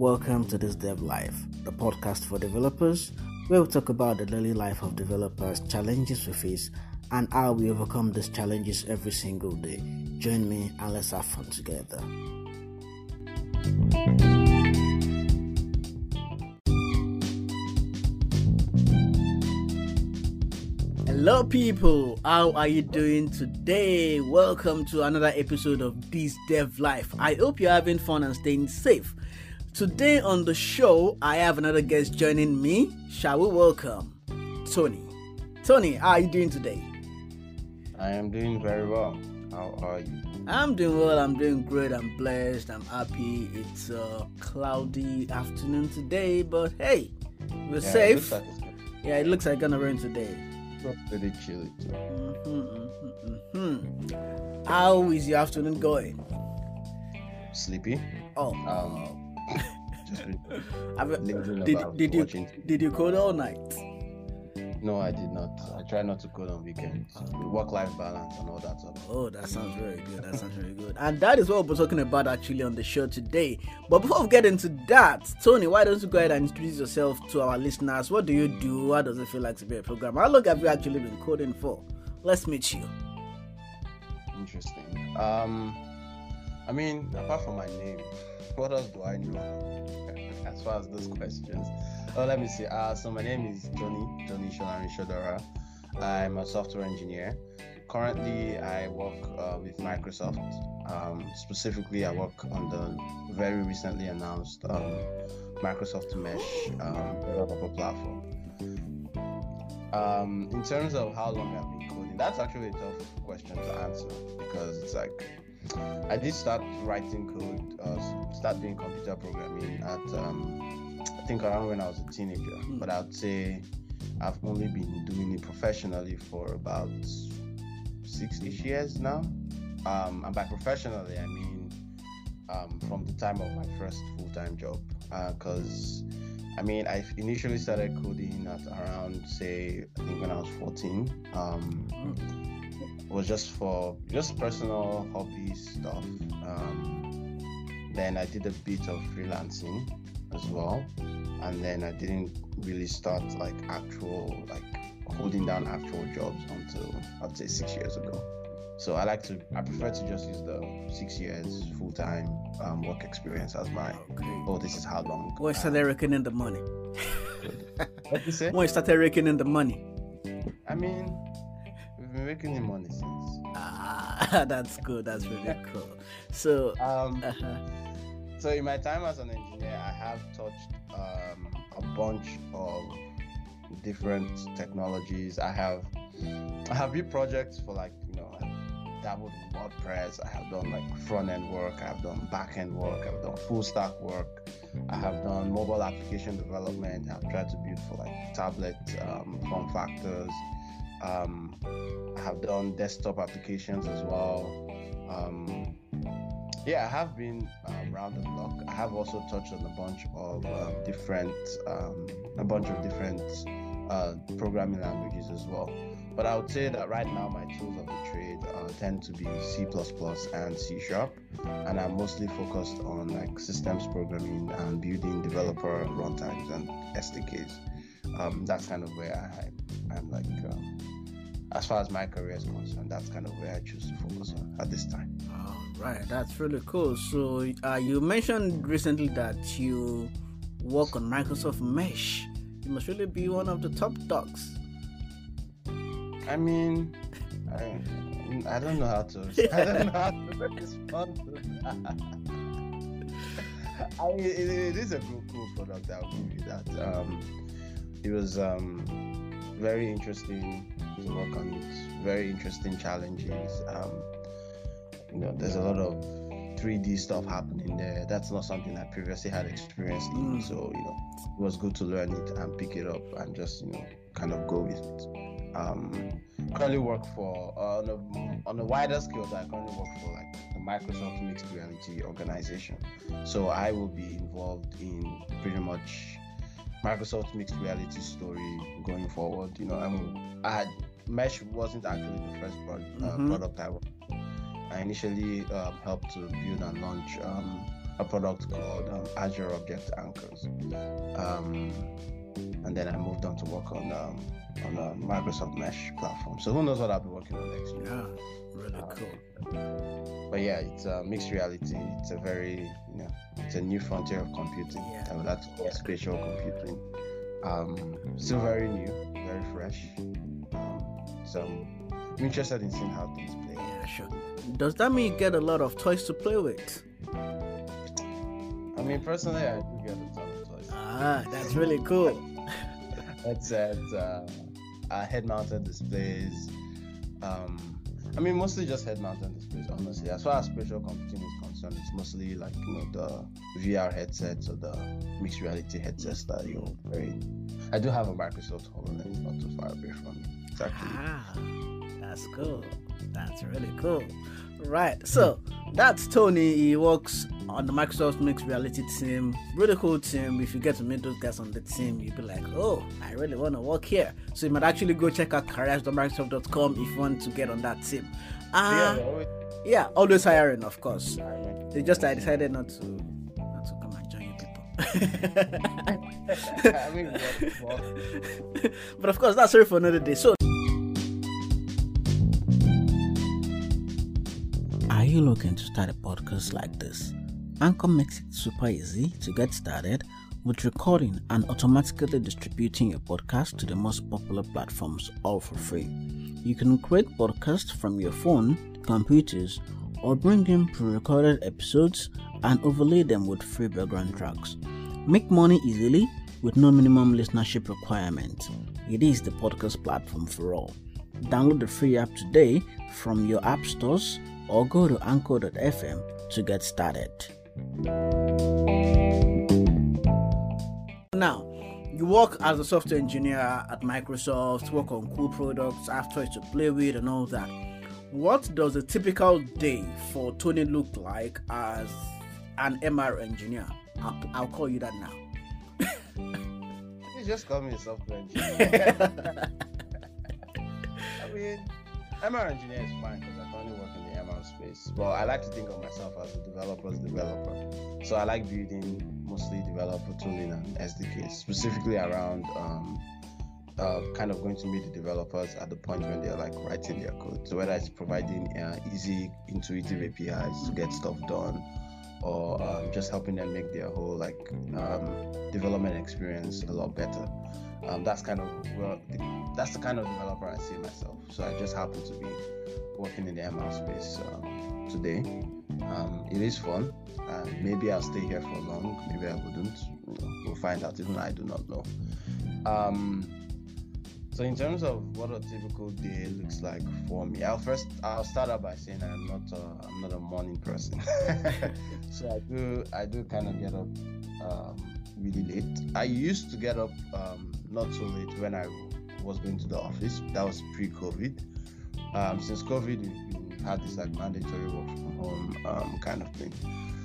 Welcome to This Dev Life, the podcast for developers, where we talk about the daily life of developers, challenges we face, and how we overcome these challenges every single day. Join me and let's have fun together. Hello people, how are you doing today? Welcome to another episode of This Dev Life. I hope you're having fun and staying safe. Today on the show, I have another guest joining me. Shall we welcome Tony? Tony, how are you doing today? I am doing very well. How are you? I'm doing well, I'm doing great, I'm blessed, I'm happy. It's a cloudy afternoon today, but hey, we're safe. It looks like it's gonna rain today. Pretty chilly too. How is your afternoon going? Sleepy. Just did you code all night? No, I did not. I try not to code on weekends. Work-life balance and all that stuff. Oh, that sounds very good. And that is what we're talking about actually on the show today. But before we get into that, Tony, why don't you go ahead and introduce yourself to our listeners? What do you do? What does it feel like to be a programmer? How long have you actually been coding for? Let's meet you. Interesting. Apart from my name, what else do I know as far as those questions? Oh, let me see. So my name is Tony Sholari Shodora. I'm a software engineer. Currently, I work with Microsoft. Specifically, I work on the very recently announced Microsoft Mesh developer platform. In terms of how long I've been coding, that's actually a tough question to answer because it's like I did start writing code, start doing computer programming at I think around when I was a teenager, but I would say I've only been doing it professionally for about 6-ish years now. And by professionally, I mean from the time of my first full-time job. Because I initially started coding at around, say, I think when I was 14. It was just personal hobby stuff. Then I did a bit of freelancing as well, and then I didn't really start holding down actual jobs until I'd say 6 years ago. So I prefer to just use the 6 years full-time work experience as my this is how long. When you started raking in the money? What you say? When you started raking in the money? We've been making the money since. That's good. That's really cool. So So in my time as an engineer, I have touched a bunch of different technologies. I have built projects for I've dabbled in WordPress. I have done front end work. I have done back end work. I've done full stack work. I have done mobile application development. I've tried to build for tablet form factors. I have done desktop applications as well. I have been around the block. I have also touched on a bunch of different programming languages as well. But I would say that right now my tools of the trade tend to be C++ and C#, and I'm mostly focused on systems programming and building developer runtimes and SDKs. That's kind of where I'm as far as my career is concerned, that's kind of where I choose to focus on at this time. Right, that's really cool. So you mentioned recently that you work on Microsoft Mesh. You must really be one of the top dogs. I don't know how to respond to that. It is a cool product. I'll give you that. It was very interesting to work on it. Very interesting challenges. There's a lot of 3D stuff happening there. That's not something I previously had experienced in. So, it was good to learn it and pick it up and just, kind of go with it. Currently work for, on a wider scale, I currently work for the Microsoft Mixed Reality organization. So I will be involved in pretty much Microsoft Mixed Reality story going forward. Mesh wasn't actually the first product I worked on. I initially helped to build and launch a product called Azure Object Anchors. And then I moved on to work on a Microsoft Mesh platform. So who knows what I'll be working on next year? Yeah, really cool. But yeah, it's mixed reality. It's a very, it's a new frontier of computing. Yeah. That's spatial computing. Still very new, very fresh. So I'm interested in seeing how things play. Yeah, sure. Does that mean you get a lot of toys to play with? I mean, personally, I do get a ton of toys. That's really cool. It's head-mounted displays. I mean, mostly just head-mounted displays, honestly. As far as spatial computing is concerned, it's mostly like, the VR headsets or the mixed reality headsets that you're wearing. I do have a Microsoft HoloLens not too far away from me. It's actually... That's cool. That's really cool. Right. So, that's Tony. He works on the Microsoft Mixed Reality team. Really cool team. If you get to meet those guys on the team, you'll be like, oh, I really want to work here. So you might actually go check out careers.microsoft.com if you want to get on that team. Yeah, always hiring, of course. They just decided not to come and join you people. I mean, what? But of course, that's sorry for another day. So, are you looking to start a podcast like this? Anchor makes it super easy to get started with recording and automatically distributing your podcast to the most popular platforms, all for free. You can create podcasts from your phone, computers, or bring in pre-recorded episodes and overlay them with free background tracks. Make money easily with no minimum listenership requirement. It is the podcast platform for all. Download the free app today from your app stores or go to anchor.fm to get started. Now, you work as a software engineer at Microsoft, work on cool products, have toys to play with and all that. What does a typical day for Tony look like as an MR engineer? I'll call you that now. You just call me a software engineer. I mean, MR engineer is fine because I currently work in the MR space. But I like to think of myself as a developer's developer. So I like building mostly developer tooling and SDKs, specifically around kind of going to meet the developers at the point when they're like writing their code. So whether it's providing easy, intuitive APIs to get stuff done, or just helping them make their whole development experience a lot better. That's kind of that's the kind of developer I see myself. So I just happen to be working in the ML space today. It is fun. Maybe I'll stay here for long. Maybe I wouldn't. We'll find out. Even I do not know. So in terms of what a typical day looks like for me, I'll start out by saying I'm not a morning person. So I do kind of get up really late. I used to get up not so late when I was going to the office. That was pre-COVID. Since COVID, we had this like mandatory work from home kind of thing.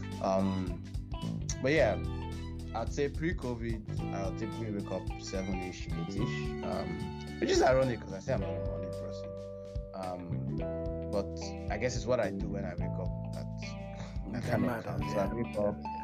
But yeah, I'd say pre-COVID, I'll typically wake up 7-ish, 8-ish, which is ironic because I say I'm not a morning person. But I guess it's what I do when I wake up. That kind of counts. So I wake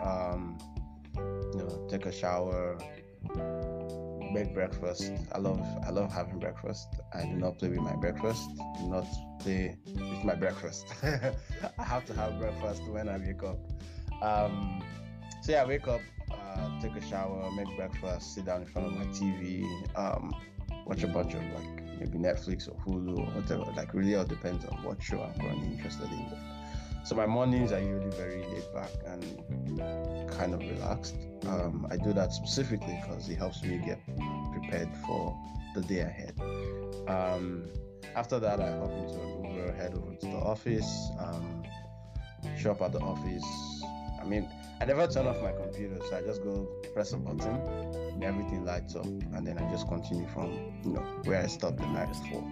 up, take a shower, make breakfast. I love having breakfast. I do not play with my breakfast. Do not play with my breakfast. I have to have breakfast when I wake up. So yeah, I wake up, take a shower, make breakfast, sit down in front of my TV, watch a bunch of like maybe Netflix or Hulu or whatever. Like really all depends on what show I'm currently interested in. So my mornings are usually very laid back and kind of relaxed. I do that specifically because it helps me get prepared for the day ahead. After that, I hop into an Uber, head over to the office, show up at the office. I mean, I never turn off my computer, so I just go press a button and everything lights up, and then I just continue from where I stopped the night before.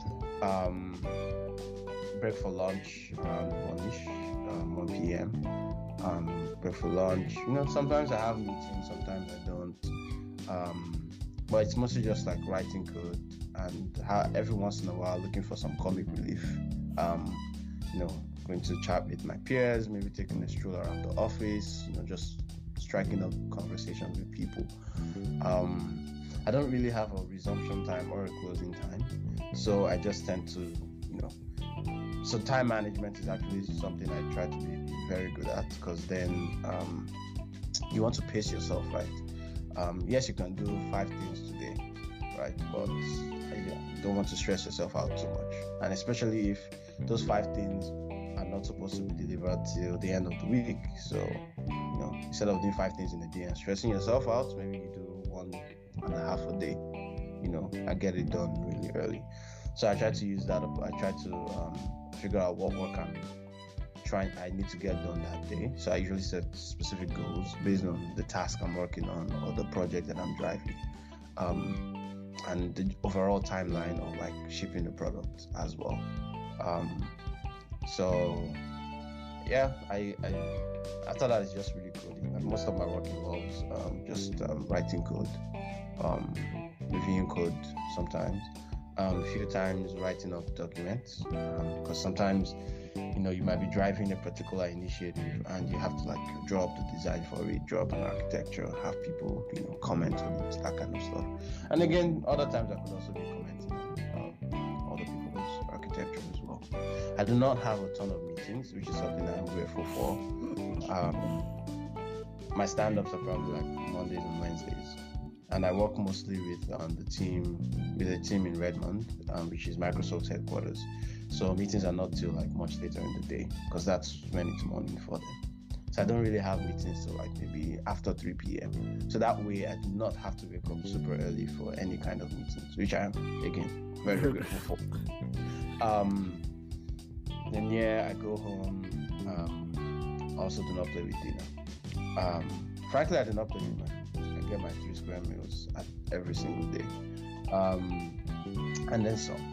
Break for lunch around 1 p.m. Break for lunch. Sometimes I have meetings, sometimes I don't. But it's mostly just like writing code and every once in a while looking for some comic relief. going to chat with my peers, maybe taking a stroll around the office, just striking up conversations with people. I don't really have a resumption time or a closing time, so I just tend to, so time management is actually something I try to be very good at, because then you want to pace yourself, right? Yes, you can do 5 things today, right? But you don't want to stress yourself out too much, and especially if those 5 things are not supposed to be delivered till the end of the week. So, instead of doing 5 things in a day and stressing yourself out, maybe you do 1.5 a day, and get it done really early. So I try to use that. I try to figure out what work I need to get done that day. So I usually set specific goals based on the task I'm working on or the project that I'm driving, and the overall timeline of like shipping the product as well. So yeah, I after that, it's just really coding. And most of my work involves just writing code, reviewing code sometimes, a few times writing up documents, because sometimes you might be driving a particular initiative and you have to like draw up the design for it, draw up an architecture, have people comment on it, that kind of stuff. And again, other times I could also be commenting on other people's architecture as well. I do not have a ton of meetings, which is something I'm grateful for. My stand-ups are probably like Mondays and Wednesdays, and I work mostly with a team in Redmond, which is Microsoft's headquarters. So meetings are not till like much later in the day, because that's when it's morning for them. So I don't really have meetings till like maybe after 3 p.m. So that way I do not have to wake up super early for any kind of meetings, which I am, again, very grateful for. Then I go home. Also do not play with dinner. Frankly, I do not play with my food. I get my 3 square meals every single day. And then some.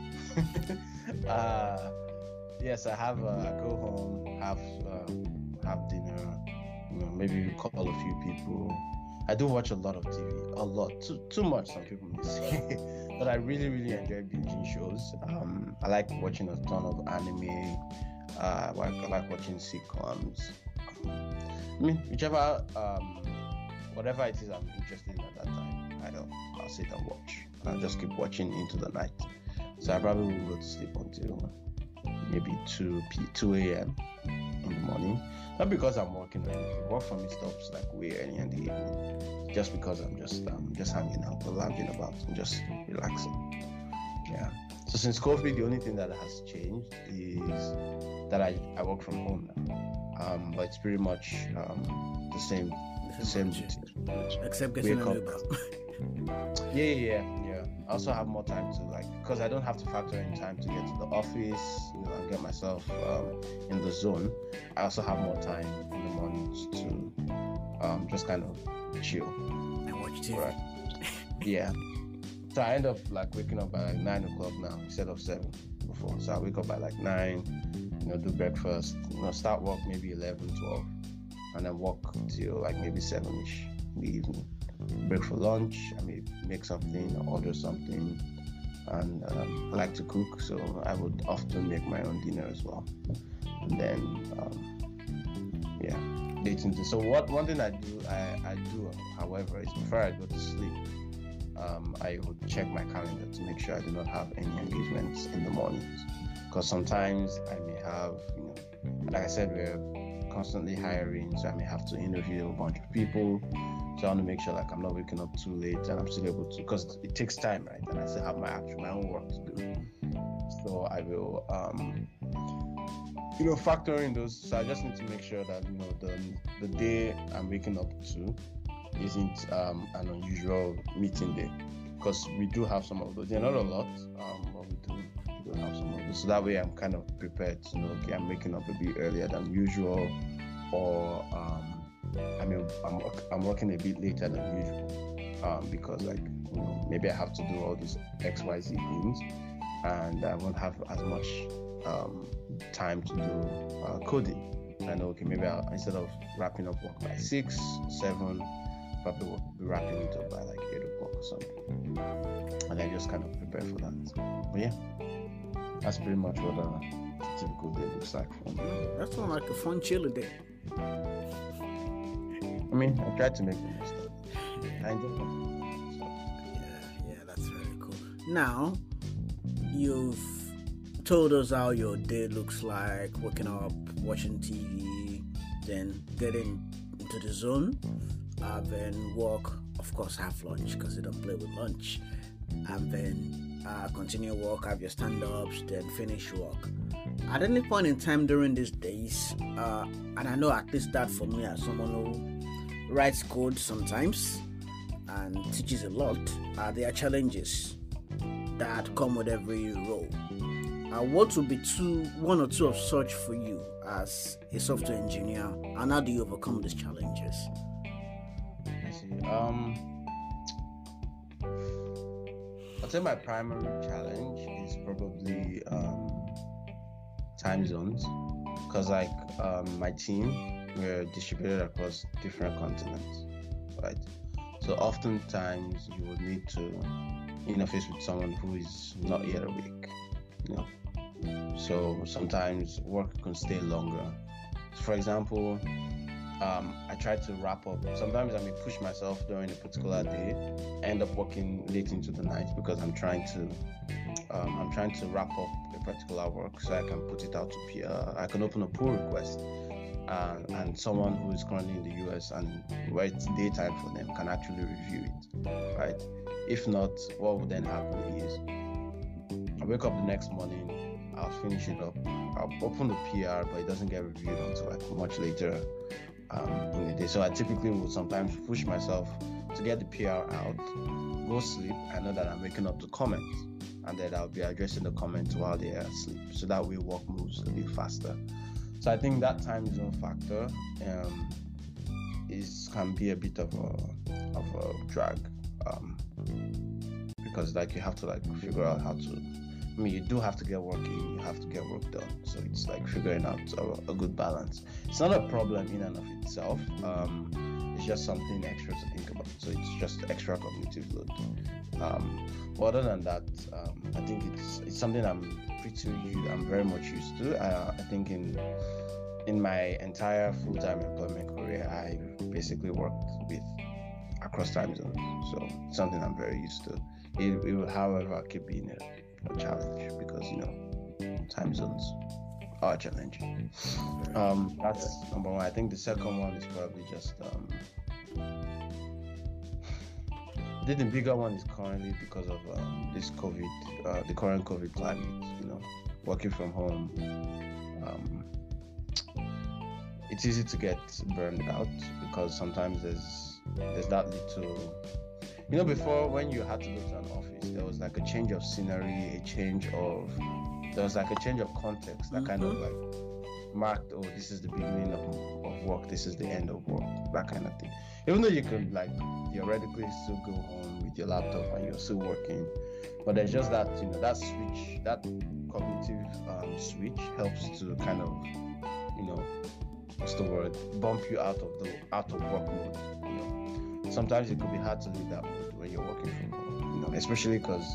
Yes, I have. I go home, have dinner. Maybe call a few people. I do watch a lot of TV, too much. Some people may say, but I really enjoy binging shows. I like watching a ton of anime. I like watching sitcoms. Whichever, whatever it is I'm interested in at that time, I'll sit and watch. I'll just keep watching into the night. So I probably will go to sleep until maybe 2 a.m. in the morning. Not because I'm working or anything. Work for me stops like way early in the evening. Just because I'm just hanging out or lounging about and just relaxing. Yeah. So since COVID, the only thing that has changed is that I work from home now. But it's pretty much the same routine. Except getting a Uber. Yeah. I also have more time to because I don't have to factor in time to get to the office, and get myself in the zone. I also have more time in the mornings to just kind of chill and watch TV. Right. Yeah. So I end up waking up by 9 o'clock now instead of 7 before. So I wake up by 9, do breakfast, start work maybe 11, 12, and then walk till maybe 7ish in the evening. Break for lunch. I may make something or order something, and I like to cook, so I would often make my own dinner as well. And then dating. So one thing I do, however, is before I go to sleep, I would check my calendar to make sure I do not have any engagements in the mornings, because sometimes I may have, like I said, we're constantly hiring, so I may have to interview a bunch of people. So I want to make sure I'm not waking up too late and I'm still able to, because it takes time, right? And I still have my own work to do. So I will factor in those. So I just need to make sure that the day I'm waking up to isn't an unusual meeting day, because we do have some of those. They're not a lot, but we do have some of those. So that way I'm kind of prepared to know, okay, I'm waking up a bit earlier than usual, or I'm working a bit later than usual, because maybe I have to do all these XYZ things, and I won't have as much time to do coding. I know, okay, maybe instead of wrapping up work by 6, 7, probably will be wrapping it up by 8 o'clock or something, and I just kind of prepare for that. But yeah, that's pretty much what a typical day looks like for me. That sounds like a fun chilly day. I mean, I try to make the most of it. I enjoy it. Yeah, that's very cool. Now, you've told us how your day looks like, waking up, watching TV, then getting into the zone, then work, of course, have lunch because you don't play with lunch, and then continue work, have your stand-ups, then finish work. At any point in time during these days, and I know at least that for me as someone who writes code sometimes and teaches a lot, there are challenges that come with every role. What would be one or two of such for you as a software engineer, and how do you overcome these challenges? I see. I'd say my primary challenge is probably time zones, because like my team, we're distributed across different continents, right? So oftentimes you would need to interface with someone who is not yet awake, you know. So sometimes work can stay longer. For example, I try to wrap up. Sometimes I may push myself during a particular day, end up working late into the night because I'm trying to wrap up a particular work so I can put it out to PR. I can open a pull request, and someone who is currently in the US and where it's daytime for them can actually review it, right? If not, what would then happen is I wake up the next morning, I'll finish it up, I'll open the PR, but it doesn't get reviewed until like much later in the day. So I typically would sometimes push myself to get the PR out, go sleep. I know that I'm waking up to comments, and then I'll be addressing the comments while they are asleep, so that way work moves a bit faster. So I think that time zone factor can be a bit of a drag, because like you have to like figure out how to. I mean, you do have to get working, you have to get work done. So it's like figuring out a good balance. It's not a problem in and of itself. It's just something extra to think about. So it's just extra cognitive load. But other than that, I think it's something I'm very much used to. I think in my entire full-time employment career, I basically worked across time zones. So it's something I'm very used to. It will, however, keep being a challenge because time zones are challenging. That's number one. I think the second one is probably just I think the bigger one is currently because of this COVID, the current COVID climate. Working from home, it's easy to get burned out because sometimes there's that little. Before, when you had to go to an office, there was like a change of scenery, there was like a change of context that kind of like marked, oh, this is the beginning of work, this is the end of work, that kind of thing. Even though you could like theoretically still go home with your laptop and you're still working, but there's just that, that switch, that cognitive switch helps to kind of, what's the word, bump you out of work mode. Sometimes it could be hard to leave that mode when you're working from home, especially because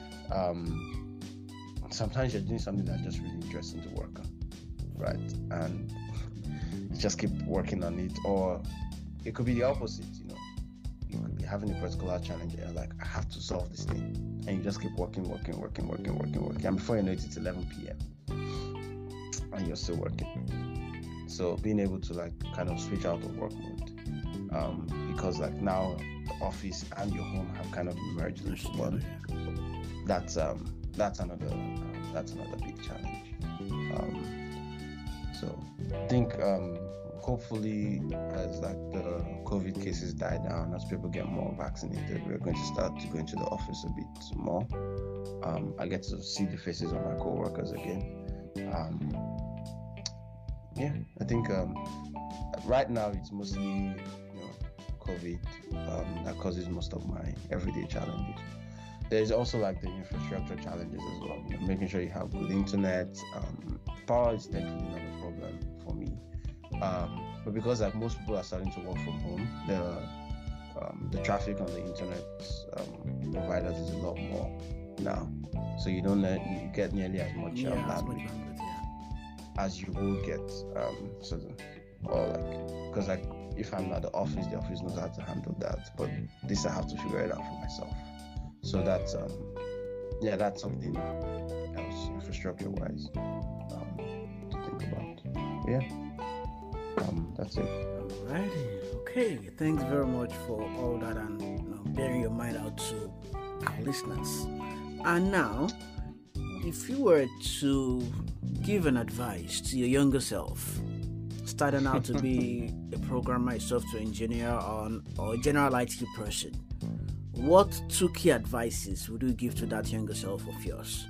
sometimes you're doing something that's just really interesting to work on, right? And you just keep working on it, or it could be the opposite, you could be having a particular challenge and you're like, I have to solve this thing, and you just keep working, and before you know it, it's 11 p.m. and you're still working. So being able to like kind of switch out of work mode, because like now the office and your home have kind of merged into one. That's another big challenge. So I think hopefully as like the COVID cases die down, as people get more vaccinated, we're going to start to go into the office a bit more. I get to see the faces of my co-workers again. I think right now it's mostly COVID that causes most of my everyday challenges. There's also like the infrastructure challenges as well. Making sure you have good internet. Power is definitely not a problem for me, but because like most people are starting to work from home, the traffic on the internet providers is a lot more now, so you get nearly as much bandwidth. as you will get certain, or like, because like if I'm at the office knows how to handle that, but this I have to figure it out for myself. So that's that's something else infrastructure wise to think about. Yeah, that's it. Alrighty, okay. Thanks very much for all that and bearing your mind out to our listeners. And now, if you were to give an advice to your younger self, starting out to be a programmer, a software engineer, or a general IT person, what 2 key advices would you give to that younger self of yours?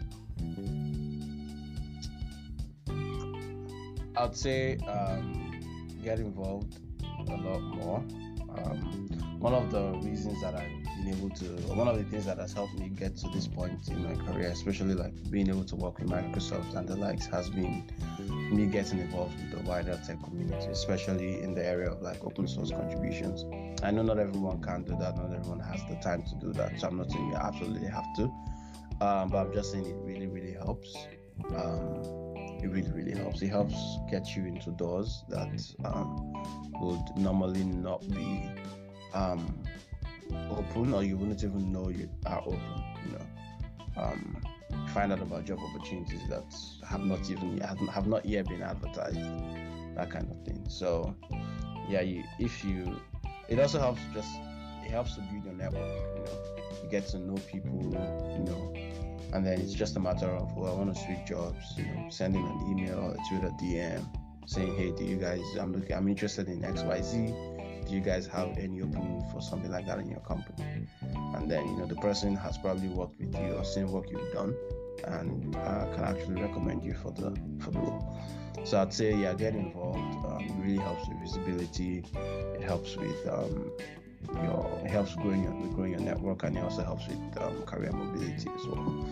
I'd say get involved a lot more. One of the reasons that I've been able to, or one of the things that has helped me get to this point in my career, especially like being able to work with Microsoft and the likes, has been me getting involved with the wider tech community, especially in the area of like open source contributions. I know not everyone can do that, not everyone has the time to do that, so I'm not saying you absolutely have to, but I'm just saying it really, really helps. It really helps. It helps get you into doors that would normally not be open, or you wouldn't even know you are open. Find out about job opportunities that have not yet been advertised, that kind of thing. So it also helps to build your network. You get to know people, and then it's just a matter of, I want to switch jobs, sending an email or a Twitter DM saying, hey, do you guys, I'm interested in XYZ. Do you guys have any opening for something like that in your company? And then, the person has probably worked with you or seen work you've done and can actually recommend you for the role. So I'd say, get involved. It really helps with visibility. It helps with it helps growing your network, and it also helps with career mobility as well.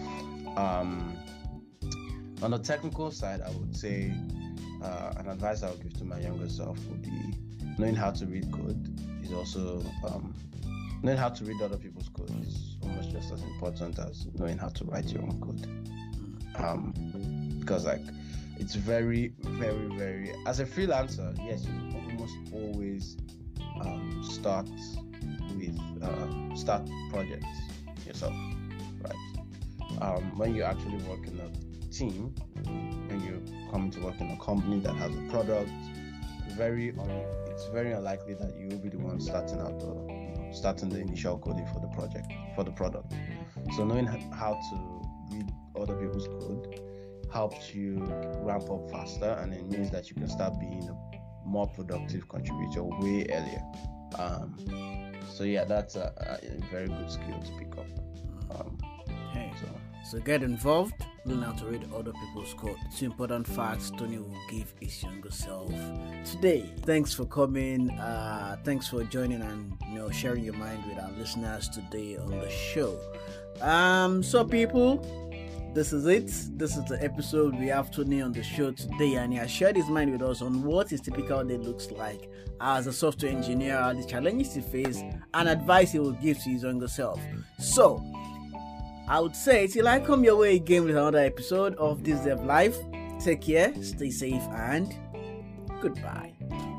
On the technical side, I would say an advice I would give to my younger self would be knowing how to read code is also knowing how to read other people's code is almost just as important as knowing how to write your own code. Because like it's very, very, very, as a freelancer, yes, you almost always start projects yourself, right? When you actually work in a team, when you come to work in a company that has a product, it's very unlikely that you will be the one starting the initial coding for the product. So knowing how to read other people's code helps you ramp up faster, and it means that you can start being a more productive contributor way earlier. So that's a very good skill to pick up. So get involved, learn how to read other people's code. 2 important facts Tony will give his younger self today. Thanks for coming. Thanks for joining and sharing your mind with our listeners today on the show. So people, this is it. This is the episode. We have Tony on the show today, and he has shared his mind with us on what his typical day looks like as a software engineer, the challenges he faces, and advice he will give to his younger self. So I would say till I come your way again with another episode of This Dev Life. Take care, stay safe, and goodbye.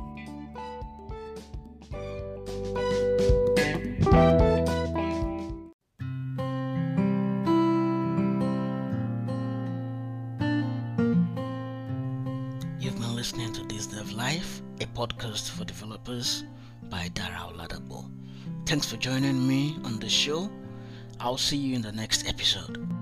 You've been listening to This Dev Life, a podcast for developers by Dara Oladapo. Thanks for joining me on the show. I'll see you in the next episode.